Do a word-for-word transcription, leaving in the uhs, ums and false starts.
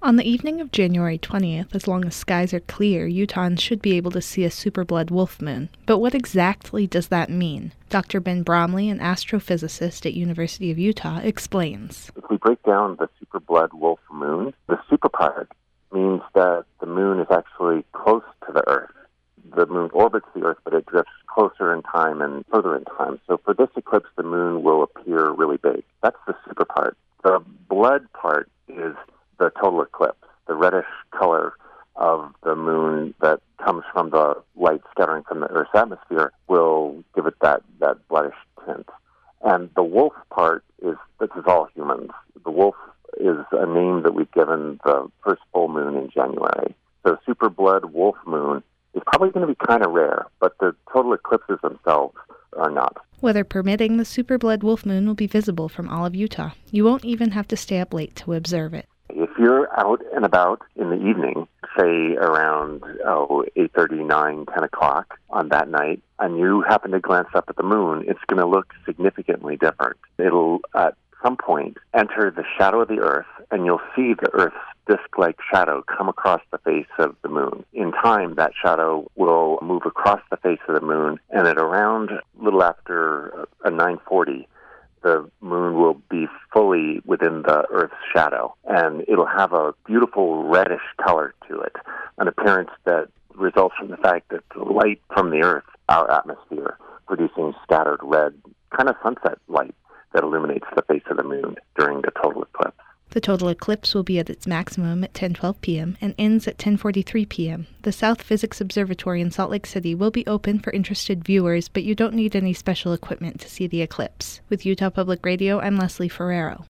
On the evening of January twentieth, as long as skies are clear, Utahns should be able to see a superblood wolf moon. But what exactly does that mean? Doctor Ben Bromley, an astrophysicist at University of Utah, explains. If we break down the superblood wolf moon, the super part means that the moon is actually close to the Earth. The moon orbits the Earth, but it drifts closer in time and further in time. So for this eclipse, the moon will appear really big. That's the super part. The blood part is the total eclipse, the reddish color of the moon that comes from the light scattering from the Earth's atmosphere will give it that, that bloodish tint. And the wolf part is, this is all humans. The wolf is a name that we've given the first full moon in January. So super blood wolf moon is probably going to be kind of rare, but the total eclipses themselves are not. Weather permitting, the super blood wolf moon will be visible from all of Utah. You won't even have to stay up late to observe it. If you're out and about in the evening, say around oh, eight thirty, nine, ten o'clock on that night, and you happen to glance up at the moon, it's going to look significantly different. It'll, at some point, enter the shadow of the Earth, and you'll see the Earth's disk-like shadow come across the face of the moon. In time, that shadow will move across the face of the moon, and at around a little after uh, nine forty, the moon will be fully within the Earth's shadow, and it'll have a beautiful reddish color to it, an appearance that results from the fact that the light from the Earth, our atmosphere, producing scattered red, kind of sunset light that illuminates the face of the moon during the total eclipse. The total eclipse will be at its maximum at ten twelve p.m. and ends at ten forty-three p.m. The South Physics Observatory in Salt Lake City will be open for interested viewers, but you don't need any special equipment to see the eclipse. With Utah Public Radio, I'm Leslie Ferrero.